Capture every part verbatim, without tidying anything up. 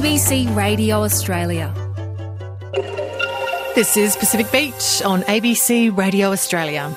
B C Radio Australia. This is Pacific Beach on A B C Radio Australia.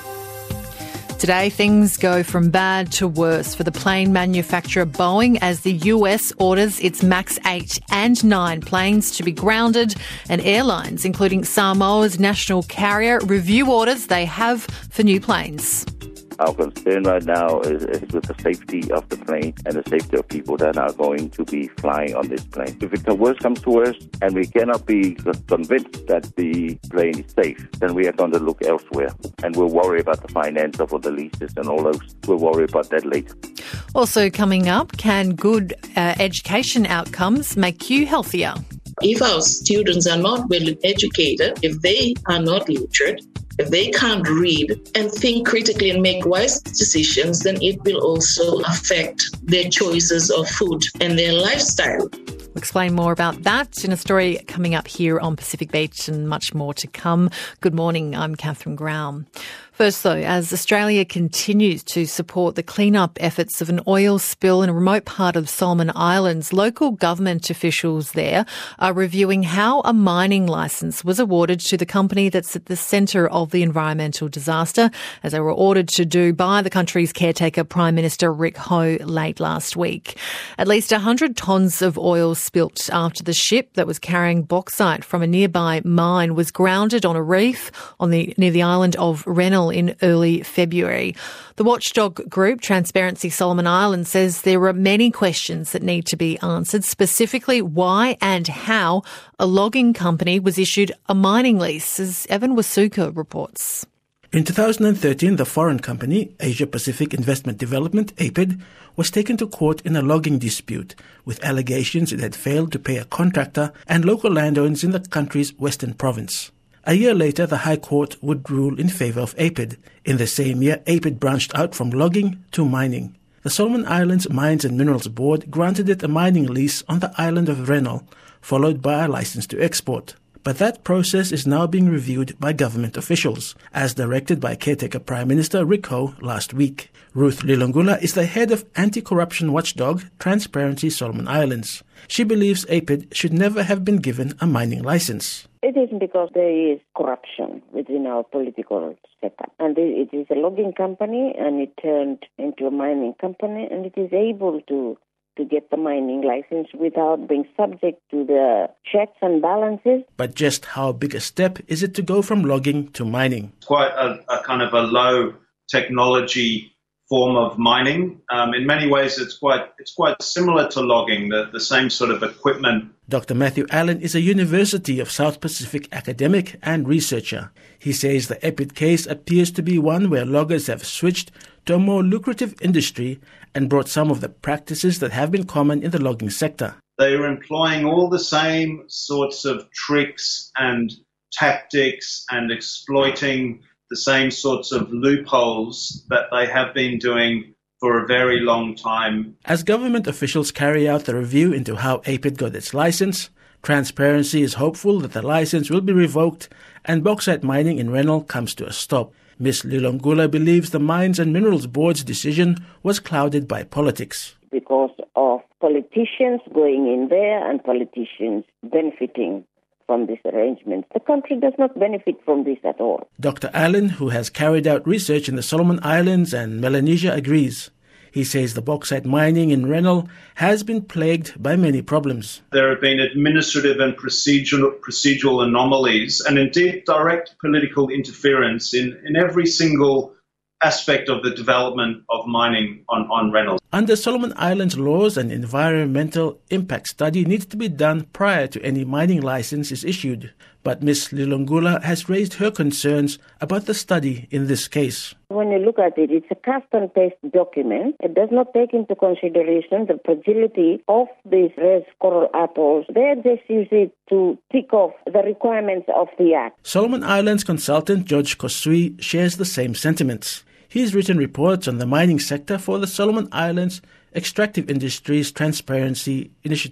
Today, things go from bad to worse for the plane manufacturer Boeing as the U S orders its MAX eight and nine planes to be grounded, and airlines, including Samoa's national carrier, review orders they have for new planes. Our concern right now is, is with the safety of the plane and the safety of people that are going to be flying on this plane. If the worst comes to worst and we cannot be convinced that the plane is safe, then we are going to look elsewhere. And we'll worry about the finance of the leases and all those. We'll worry about that later. Also coming up, can good uh, education outcomes make you healthier? If our students are not well educated, if they are not literate, if they can't read and think critically and make wise decisions, then it will also affect their choices of food and their lifestyle. We'll explain more about that in a story coming up here on Pacific Beach, and much more to come. Good morning, I'm Catherine Ground. First though, as Australia continues to support the clean-up efforts of an oil spill in a remote part of Solomon Islands, local government officials there are reviewing how a mining licence was awarded to the company that's at the centre of the environmental disaster, as they were ordered to do by the country's caretaker Prime Minister Rick Ho late last week. At least one hundred tonnes of oil spilt after the ship that was carrying bauxite from a nearby mine was grounded on a reef on the near the island of Rennell in early February. The watchdog group Transparency Solomon Islands says there are many questions that need to be answered, specifically why and how a logging company was issued a mining lease, as Evan Wasuka reports. In two thousand thirteen, the foreign company, Asia Pacific Investment Development, A P I D, was taken to court in a logging dispute with allegations it had failed to pay a contractor and local landowners in the country's western province. A year later, the High Court would rule in favour of A P I D. In the same year, A P I D branched out from logging to mining. The Solomon Islands Mines and Minerals Board granted it a mining lease on the island of Rennell, followed by a licence to export. But that process is now being reviewed by government officials, as directed by caretaker Prime Minister Rick Ho last week. Ruth Lilongula is the head of anti-corruption watchdog Transparency Solomon Islands. She believes A P I D should never have been given a mining licence. It is because there is corruption within our political setup. And it is a logging company, and it turned into a mining company, and it is able to to get the mining license without being subject to the checks and balances. But just how big a step is it to go from logging to mining? It's quite a, a kind of a low technology form of mining. Um, in many ways, it's quite it's quite similar to logging, the, the same sort of equipment. Doctor Matthew Allen is a University of South Pacific academic and researcher. He says the A P I D case appears to be one where loggers have switched to a more lucrative industry and brought some of the practices that have been common in the logging sector. They are employing all the same sorts of tricks and tactics and exploiting the same sorts of loopholes that they have been doing for a very long time. As government officials carry out the review into how A P I D got its license, Transparency is hopeful that the license will be revoked and bauxite mining in Rennell comes to a stop. Miz Lilongula believes the Mines and Minerals Board's decision was clouded by politics. Because of politicians going in there and politicians benefiting from this arrangement. The country does not benefit from this at all. Doctor Allen, who has carried out research in the Solomon Islands and Melanesia, agrees. He says the bauxite mining in Rennell has been plagued by many problems. There have been administrative and procedural, procedural anomalies and indeed direct political interference in, in every single aspect of the development of mining on, on Rennell. Under Solomon Islands laws, an environmental impact study needs to be done prior to any mining license is issued. But Miz Lilongula has raised her concerns about the study in this case. When you look at it, it's a cast and paste document. It does not take into consideration the fragility of these rare coral atolls. They just use it to tick off the requirements of the Act. Solomon Islands consultant George Kosui shares the same sentiments. He's written reports on the mining sector for the Solomon Islands Extractive Industries Transparency Initiative.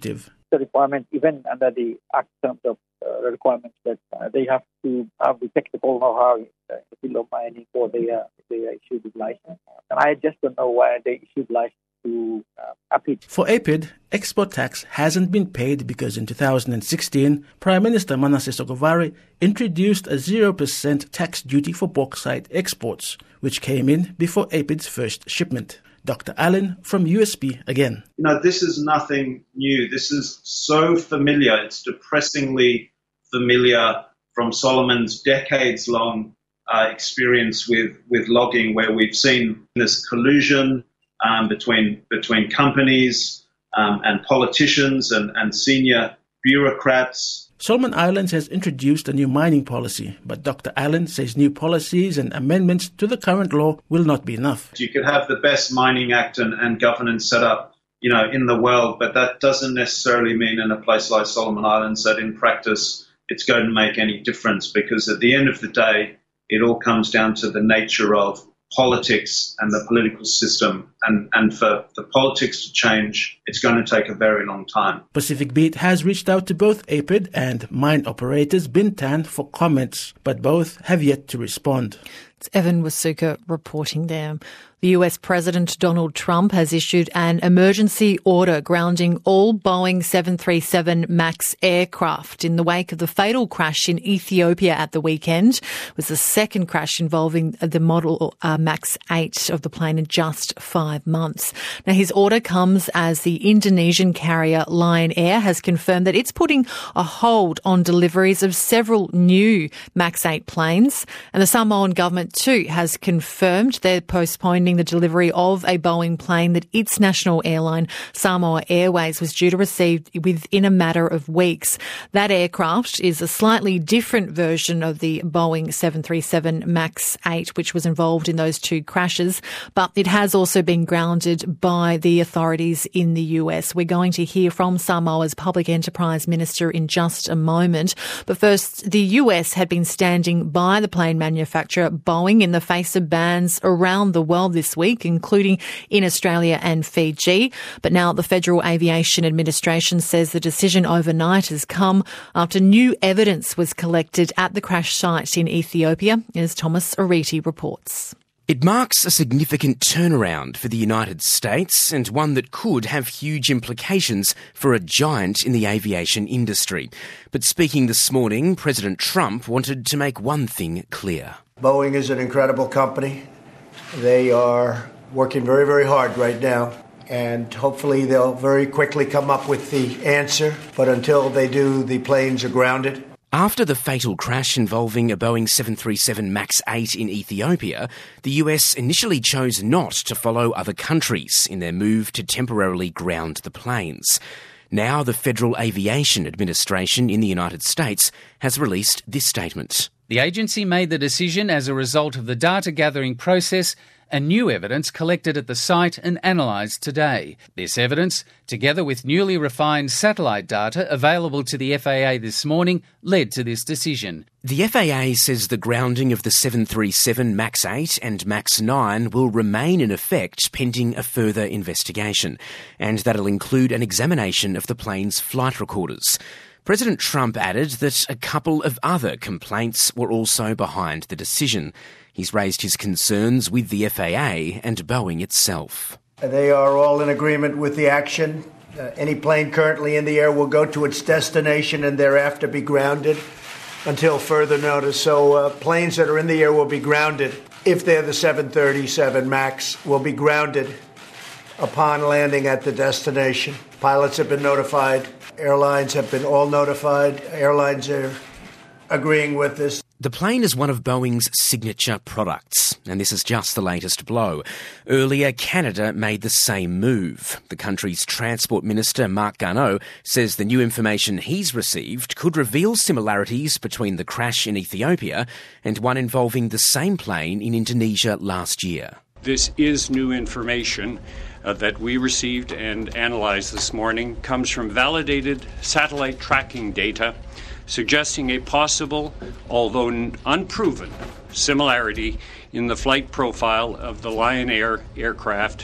the requirement, even under the Act terms of uh, requirements, that uh, they have to have the technical know-how in the field of mining before they, uh, they issue the license. And I just don't know why they issued license to uh, APID. For APID, export tax hasn't been paid because in two thousand sixteen, Prime Minister Manasseh Sogavare introduced a zero percent tax duty for bauxite exports, which came in before APID's first shipment. Doctor Allen from U S P again. You know, this is nothing new. This is so familiar. It's depressingly familiar from Solomon's decades-long uh, experience with, with logging, where we've seen this collusion um, between between companies um, and politicians and, and senior bureaucrats. Solomon Islands has introduced a new mining policy, but Doctor Allen says new policies and amendments to the current law will not be enough. You could have the best mining act and, and governance set up, you know, in the world, but that doesn't necessarily mean in a place like Solomon Islands that in practice it's going to make any difference, because at the end of the day, it all comes down to the nature of politics and the political system, and, and for the politics to change, it's going to take a very long time. Pacific Beat has reached out to both APID and mine operators Bintan for comments, but both have yet to respond. It's Evan Wasuka reporting there. The U S President Donald Trump has issued an emergency order grounding all Boeing seven thirty-seven MAX aircraft in the wake of the fatal crash in Ethiopia at the weekend. It was the second crash involving the model uh, MAX eight of the plane in just five months. Now, his order comes as the Indonesian carrier Lion Air has confirmed that it's putting a hold on deliveries of several new MAX eight planes, and the Samoan government too has confirmed they're postponing the delivery of a Boeing plane that its national airline, Samoa Airways, was due to receive within a matter of weeks. That aircraft is a slightly different version of the Boeing seven thirty-seven MAX eight, which was involved in those two crashes, but it has also been grounded by the authorities in the U S. We're going to hear from Samoa's Public Enterprise Minister in just a moment. But first, the U S had been standing by the plane manufacturer Boeing in the face of bans around the world this week, including in Australia and Fiji. But now the Federal Aviation Administration says the decision overnight has come after new evidence was collected at the crash site in Ethiopia, as Thomas Ariti reports. It marks a significant turnaround for the United States, and one that could have huge implications for a giant in the aviation industry. But speaking this morning, President Trump wanted to make one thing clear. Boeing is an incredible company. They are working very, very hard right now, and hopefully they'll very quickly come up with the answer. But until they do, the planes are grounded. After the fatal crash involving a Boeing seven thirty-seven MAX eight in Ethiopia, the U S initially chose not to follow other countries in their move to temporarily ground the planes. Now the Federal Aviation Administration in the United States has released this statement. The agency made the decision as a result of the data gathering process and new evidence collected at the site and analysed today. This evidence, together with newly refined satellite data available to the F A A this morning, led to this decision. The F A A says the grounding of the seven thirty-seven MAX eight and MAX nine will remain in effect pending a further investigation, and that'll include an examination of the plane's flight recorders. President Trump added that a couple of other complaints were also behind the decision. He's raised his concerns with the F A A and Boeing itself. They are all in agreement with the action. Uh, any plane currently in the air will go to its destination and thereafter be grounded until further notice. So uh, planes that are in the air will be grounded. If they're the seven thirty-seven MAX, will be grounded upon landing at the destination. Pilots have been notified. Airlines have been all notified. Airlines are agreeing with this. The plane is one of Boeing's signature products, and this is just the latest blow. Earlier, Canada made the same move. The country's Transport Minister, Marc Garneau, says the new information he's received could reveal similarities between the crash in Ethiopia and one involving the same plane in Indonesia last year. This is new information uh, that we received and analyzed this morning, comes from validated satellite tracking data suggesting a possible, although unproven, similarity in the flight profile of the Lion Air aircraft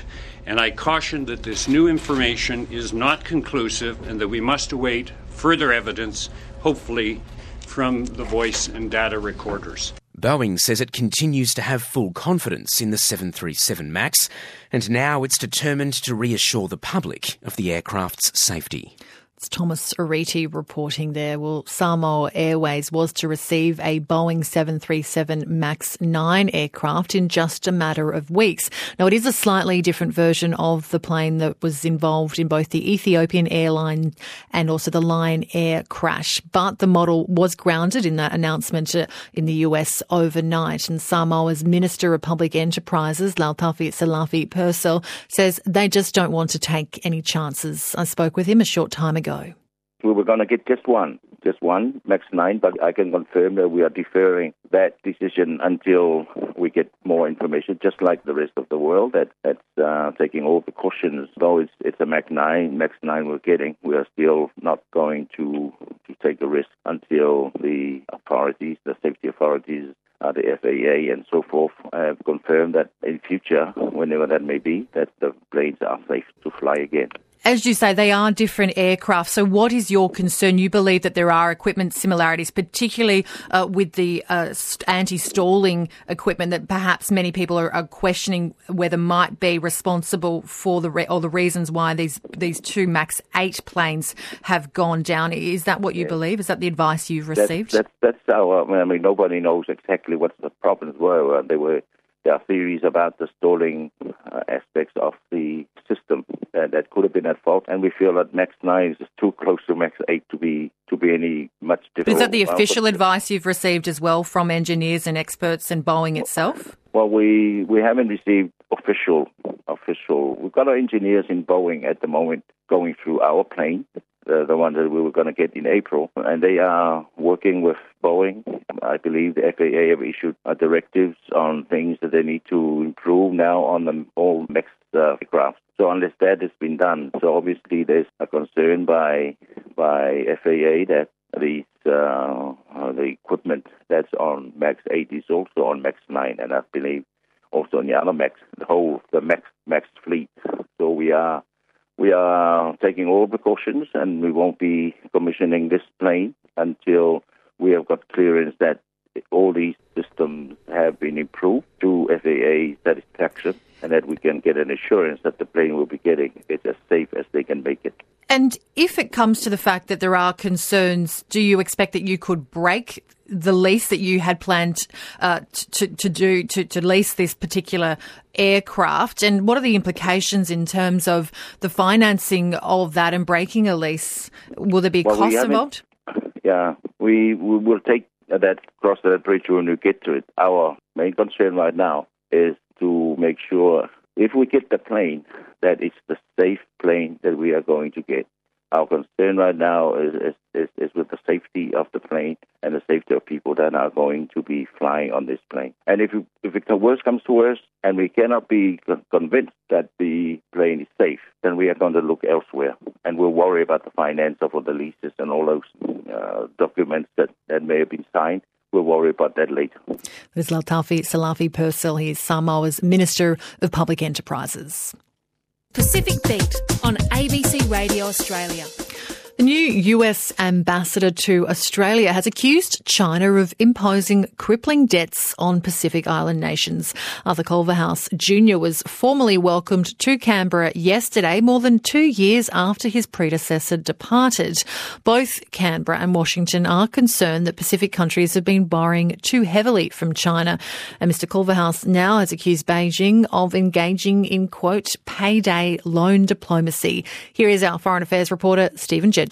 and I caution that this new information is not conclusive and that we must await further evidence, hopefully from the voice and data recorders. Boeing says it continues to have full confidence in the seven thirty-seven MAX, and now it's determined to reassure the public of the aircraft's safety. It's Thomas Ariti reporting there. Well, Samoa Airways was to receive a Boeing seven thirty-seven MAX nine aircraft in just a matter of weeks. Now, it is a slightly different version of the plane that was involved in both the Ethiopian airline and also the Lion Air crash, but the model was grounded in that announcement in the U S overnight. And Samoa's Minister of Public Enterprises, Lautafi Salafi Purcell, says they just don't want to take any chances. I spoke with him a short time ago. We were going to get just one, just one MAX nine, but I can confirm that we are deferring that decision until we get more information, just like the rest of the world, that that's uh, taking all the cautions. Though it's, it's a MAX nine, MAX nine we're getting, we are still not going to, to take a risk until the authorities, the safety authorities, Uh, the F A A and so forth have confirmed that in future, whenever that may be, that the planes are safe to fly again. As you say, they are different aircraft. So what is your concern? You believe that there are equipment similarities, particularly uh, with the uh, anti-stalling equipment that perhaps many people are, are questioning whether might be responsible for the re- or the reasons why these these two MAX eight planes have gone down. Is that what you yeah. believe? Is that the advice you've received? That's, that's, that's our, I mean, nobody knows exactly what the problems were. Uh, they were There are theories about the stalling uh, aspects of the system uh, that could have been at fault, and we feel that MAX nine is too close to MAX eight to be to be any much different. Is that the official advice you've received as well from engineers and experts and Boeing itself? Well, we, we haven't received official official. We've got our engineers in Boeing at the moment going through our plane, the, the one that we were going to get in April, and they are working with Boeing. I believe the F A A have issued uh, directives on things that they need to improve now on the all MAX uh, aircraft. So unless that has been done, so obviously there's a concern by by F A A that these uh, uh, the equipment that's on MAX eight is also on MAX nine, and I believe also on the other MAX, the whole the MAX MAX fleet. So we are. We are taking all precautions, and we won't be commissioning this plane until we have got clearance that all these systems have been improved to F A A satisfaction, and that we can get an assurance that the plane will be getting it as safe as they can make it. And if it comes to the fact that there are concerns, do you expect that you could break the lease that you had planned uh, to, to do, to, to lease this particular aircraft? And what are the implications in terms of the financing of that and breaking a lease? Will there be well, costs involved? Yeah, we, we will take that, cross that bridge when we get to it. Our main concern right now is to make sure if we get the plane, that it's the safe plane that we are going to get. Our concern right now is, is, is, is with the safety of the plane and the safety of people that are going to be flying on this plane. And if you, if it, the worst comes to worst and we cannot be convinced that the plane is safe, then we are going to look elsewhere. And we'll worry about the finance of all the leases and all those uh, documents that, that may have been signed. We'll worry about that later. There's Lautafi Salafi Purcell. He is Samoa's Minister of Public Enterprises. Pacific Beat on A B C Radio Australia. The new U S ambassador to Australia has accused China of imposing crippling debts on Pacific Island nations. Arthur Culverhouse Junior was formally welcomed to Canberra yesterday, more than two years after his predecessor departed. Both Canberra and Washington are concerned that Pacific countries have been borrowing too heavily from China. And Mister Culverhouse now has accused Beijing of engaging in, quote, payday loan diplomacy. Here is our Foreign Affairs reporter, Stephen Jedgetts.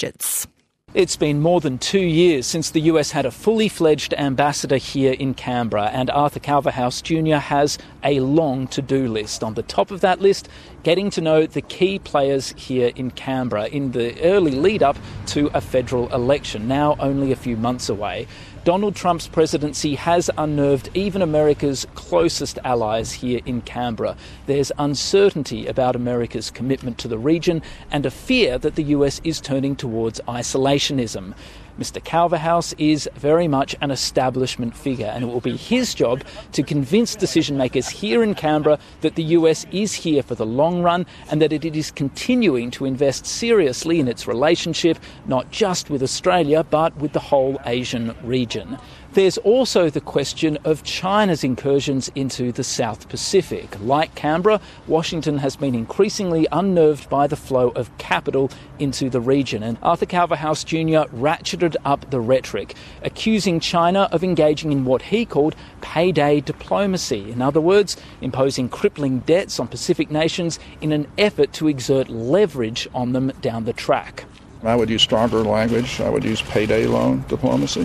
It's been more than two years since the U S had a fully fledged ambassador here in Canberra, and Arthur Culverhouse Junior has a long to-do list. On the top of that list, getting to know the key players here in Canberra in the early lead-up to a federal election, now only a few months away. Donald Trump's presidency has unnerved even America's closest allies here in Canberra. There's uncertainty about America's commitment to the region and a fear that the U S is turning towards isolationism. Mister Culverhouse is very much an establishment figure, and it will be his job to convince decision makers here in Canberra that the U S is here for the long run and that it is continuing to invest seriously in its relationship, not just with Australia, but with the whole Asian region. There's also the question of China's incursions into the South Pacific. Like Canberra, Washington has been increasingly unnerved by the flow of capital into the region, and Arthur Culverhouse Junior ratcheted up the rhetoric, accusing China of engaging in what he called payday diplomacy. In other words, imposing crippling debts on Pacific nations in an effort to exert leverage on them down the track. I would use stronger language. I would use payday loan diplomacy.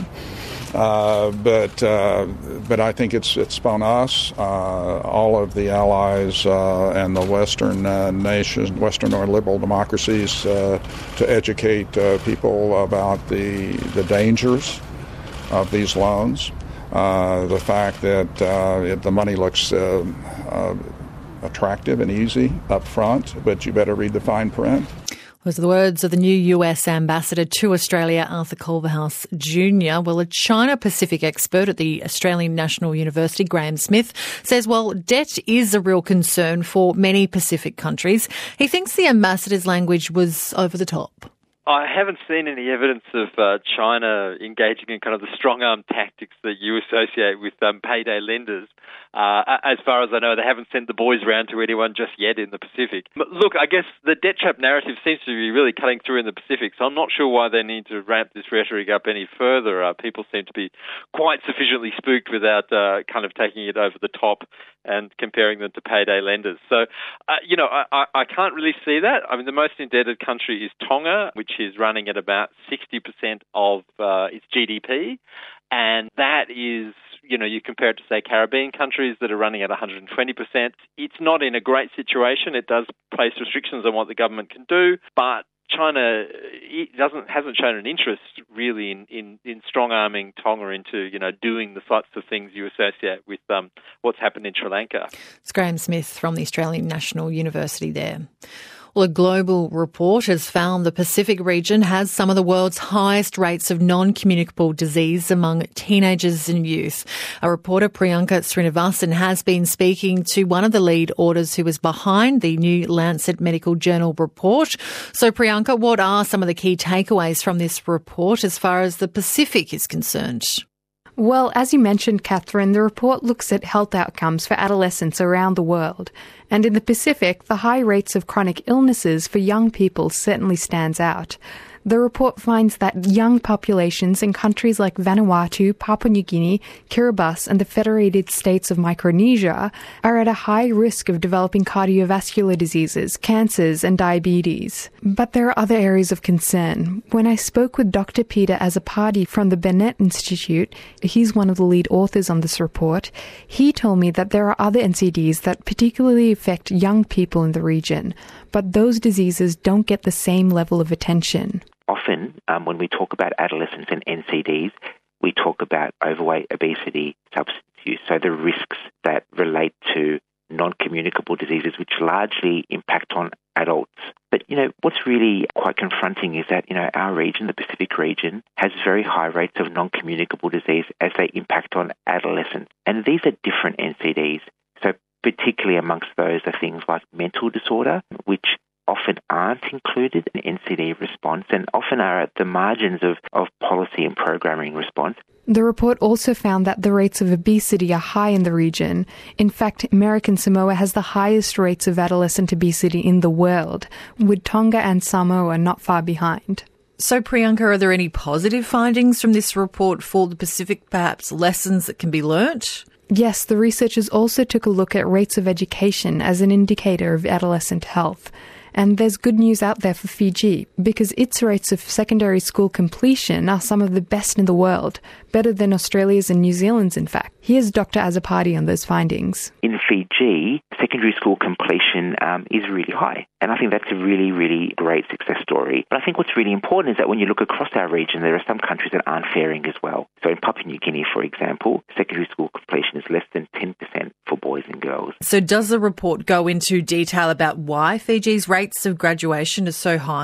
Uh, but uh, but I think it's it's upon us, uh, all of the allies uh, and the Western uh, nations, Western or liberal democracies, uh, to educate uh, people about the the dangers of these loans, uh, the fact that uh, it, the money looks uh, uh, attractive and easy up front, but you better read the fine print. Those are the words of the new U S ambassador to Australia, Arthur Culverhouse Junior Well, a China-Pacific expert at the Australian National University, Graham Smith, says while debt is a real concern for many Pacific countries, he thinks the ambassador's language was over the top. I haven't seen any evidence of uh, China engaging in kind of the strong-arm tactics that you associate with um, payday lenders. Uh, as far as I know, they haven't sent the boys round to anyone just yet in the Pacific. But look, I guess the debt trap narrative seems to be really cutting through in the Pacific, so I'm not sure why they need to ramp this rhetoric up any further. Uh, people seem to be quite sufficiently spooked without uh, kind of taking it over the top and comparing them to payday lenders. So, uh, you know, I, I can't really see that. I mean, the most indebted country is Tonga, which is running at about sixty percent of uh, its G D P. And that is, you know, you compare it to, say, Caribbean countries that are running at one hundred twenty percent. It's not in a great situation. It does place restrictions on what the government can do, but China it doesn't hasn't shown an interest really in, in, in strong-arming Tonga into, you know, doing the sorts of things you associate with um, what's happened in Sri Lanka. It's Graham Smith from the Australian National University there. Well, a global report has found the Pacific region has some of the world's highest rates of non-communicable disease among teenagers and youth. Our reporter Priyanka Srinivasan has been speaking to one of the lead authors who was behind the new Lancet Medical Journal report. So, Priyanka, what are some of the key takeaways from this report as far as the Pacific is concerned? Well, as you mentioned, Catherine, the report looks at health outcomes for adolescents around the world. And in the Pacific, the high rates of chronic illnesses for young people certainly stands out. The report finds that young populations in countries like Vanuatu, Papua New Guinea, Kiribati, and the Federated States of Micronesia are at a high risk of developing cardiovascular diseases, cancers, and diabetes. But there are other areas of concern. When I spoke with Doctor Peter Azzopardi from the Bennett Institute, he's one of the lead authors on this report, he told me that there are other N C Ds that particularly affect young people in the region, but those diseases don't get the same level of attention. Often, um, when we talk about adolescents and N C Ds, we talk about overweight, obesity, substance use, so the risks that relate to non-communicable diseases which largely impact on adults. But, you know, what's really quite confronting is that, you know, our region, the Pacific region, has very high rates of non-communicable disease as they impact on adolescents. And these are different N C Ds. So particularly amongst those are things like mental disorder, which often aren't included in N C D response and often are at the margins of, of policy and programming response. The report also found that the rates of obesity are high in the region. In fact, American Samoa has the highest rates of adolescent obesity in the world, with Tonga and Samoa not far behind. So, Priyanka, are there any positive findings from this report for the Pacific, perhaps lessons that can be learnt? Yes, the researchers also took a look at rates of education as an indicator of adolescent health. And there's good news out there for Fiji, because its rates of secondary school completion are some of the best in the world, better than Australia's and New Zealand's, in fact. Here's Doctor Azzopardi on those findings. In Fiji, secondary school completion um, is really high. And I think that's a really, really great success story. But I think what's really important is that when you look across our region, there are some countries that aren't faring as well. So in Papua New Guinea, for example, secondary school completion is less than ten percent for boys and girls. So does the report go into detail about why Fiji's rates of graduation are so high?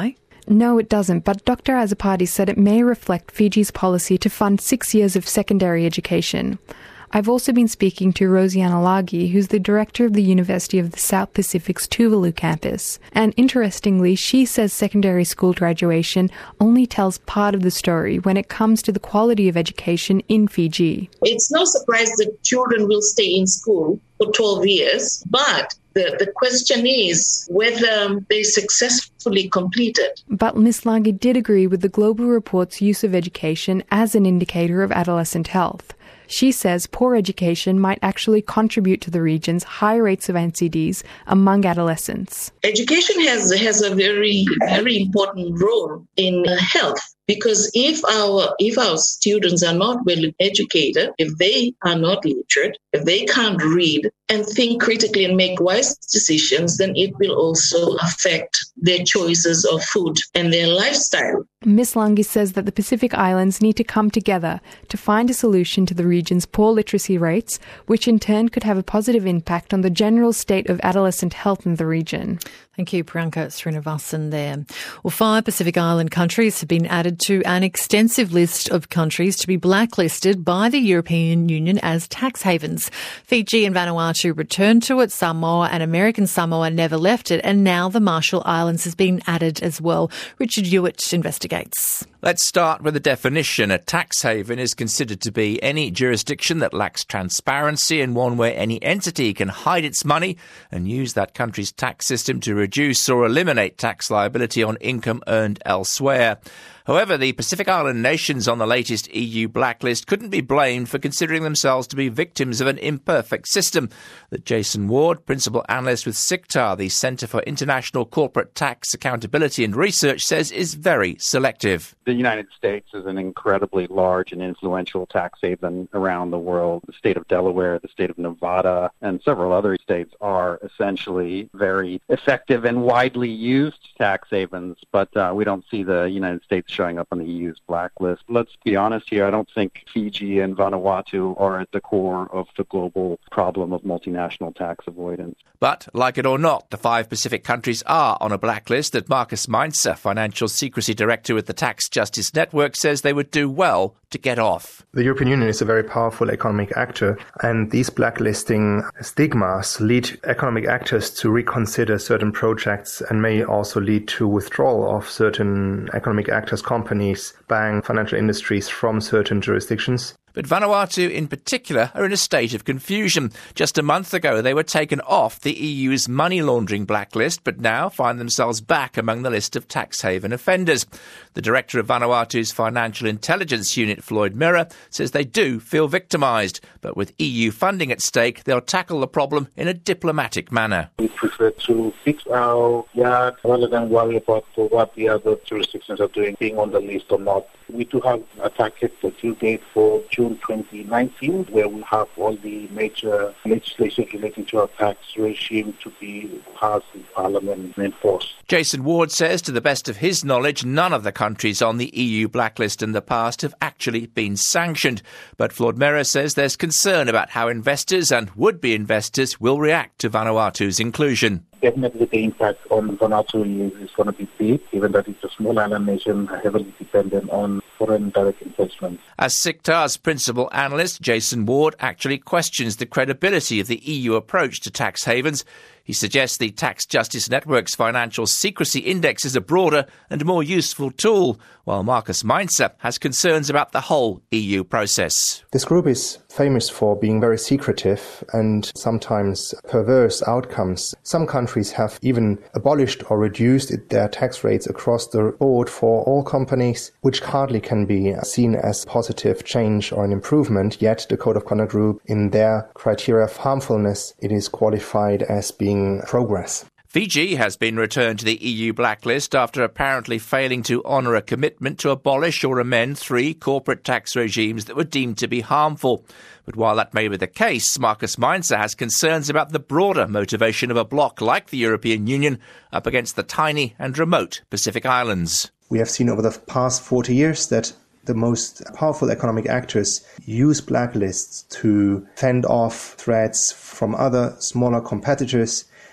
No, it doesn't, but Doctor Azzopardi said it may reflect Fiji's policy to fund six years of secondary education. I've also been speaking to Rosianna Lagi, who's the director of the University of the South Pacific's Tuvalu campus. And interestingly, she says secondary school graduation only tells part of the story when it comes to the quality of education in Fiji. It's no surprise that children will stay in school for twelve years, but the, the question is whether they successfully completed. But Miz Lagi did agree with the Global Report's use of education as an indicator of adolescent health. She says poor education might actually contribute to the region's high rates of N C Ds among adolescents. Education has, has a very, very important role in health. Because if our if our students are not well educated, if they are not literate, if they can't read and think critically and make wise decisions, then it will also affect their choices of food and their lifestyle. Miz Langi says that the Pacific Islands need to come together to find a solution to the region's poor literacy rates, which in turn could have a positive impact on the general state of adolescent health in the region. Thank you, Priyanka Srinivasan there. Well, five Pacific Island countries have been added to an extensive list of countries to be blacklisted by the European Union as tax havens. Fiji and Vanuatu returned to it, Samoa and American Samoa never left it, and now the Marshall Islands has been added as well. Richard Hewitt investigates. Let's start with a definition. A tax haven is considered to be any jurisdiction that lacks transparency and one where any entity can hide its money and use that country's tax system to reduce or eliminate tax liability on income earned elsewhere. However, the Pacific Island nations on the latest E U blacklist couldn't be blamed for considering themselves to be victims of an imperfect system that Jason Ward, principal analyst with SICTAR, the Centre for International Corporate Tax Accountability and Research, says is very selective. The United States is an incredibly large and influential tax haven around the world. The state of Delaware, the state of Nevada, and several other states are essentially very effective and widely used tax havens, but uh, we don't see the United States showing up on the E U's blacklist. Let's be honest here, I don't think Fiji and Vanuatu are at the core of the global problem of multinational tax avoidance. But, like it or not, the five Pacific countries are on a blacklist that Marcus Meinzer, Financial Secrecy Director with the Tax Justice Network, says they would do well to get off. The European Union is a very powerful economic actor, and these blacklisting stigmas lead economic actors to reconsider certain projects and may also lead to withdrawal of certain economic actors, companies, banks, financial industries from certain jurisdictions. But Vanuatu in particular are in a state of confusion. Just a month ago, they were taken off the E U's money laundering blacklist, but now find themselves back among the list of tax haven offenders. The director of Vanuatu's Financial Intelligence Unit, Floyd Mirror, says they do feel victimised, but with E U funding at stake, they'll tackle the problem in a diplomatic manner. We prefer to fix our yard rather than worry about what the other jurisdictions are doing, being on the list or not. We do have a target due date for June twenty nineteen, where we have all the major legislation relating to our tax regime to be passed in Parliament and enforced. Jason Ward says, to the best of his knowledge, none of the countries on the E U blacklist in the past have actually been sanctioned. But Floyd Mirror says there's concern about how investors and would-be investors will react to Vanuatu's inclusion. Definitely the impact on Vanuatu is, is going to be big, given that it's a small island nation heavily dependent on foreign direct investment. As SICTAR's principal analyst, Jason Ward actually questions the credibility of the E U approach to tax havens. He suggests the Tax Justice Network's Financial Secrecy Index is a broader and more useful tool, while Marcus Meinzer has concerns about the whole E U process. This group is famous for being very secretive and sometimes perverse outcomes. Some countries have even abolished or reduced their tax rates across the board for all companies, which hardly can be seen as positive change or an improvement, yet the Code of Conduct Group, in their criteria of harmfulness, it is qualified as being progress. Fiji has been returned to the E U blacklist after apparently failing to honour a commitment to abolish or amend three corporate tax regimes that were deemed to be harmful. But while that may be the case, Marcus Meinzer has concerns about the broader motivation of a bloc like the European Union up against the tiny and remote Pacific Islands. We have seen over the past forty years that the most powerful economic actors use blacklists to fend off threats from other smaller competitors.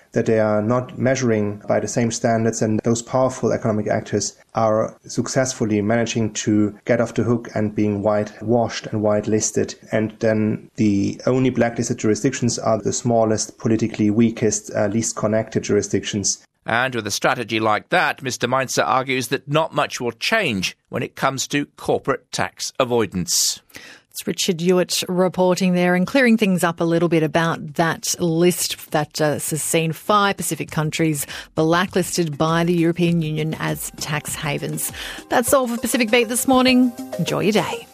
that they are not measuring by the same standards, and those powerful economic actors are successfully managing to get off the hook and being whitewashed and whitelisted. And then the only blacklisted jurisdictions are the smallest, politically weakest, uh, least connected jurisdictions. And with a strategy like that, Mister Meinzer argues that not much will change when it comes to corporate tax avoidance. It's Richard Hewitt reporting there and clearing things up a little bit about that list that uh, has seen five Pacific countries blacklisted by the European Union as tax havens. That's all for Pacific Beat this morning. Enjoy your day.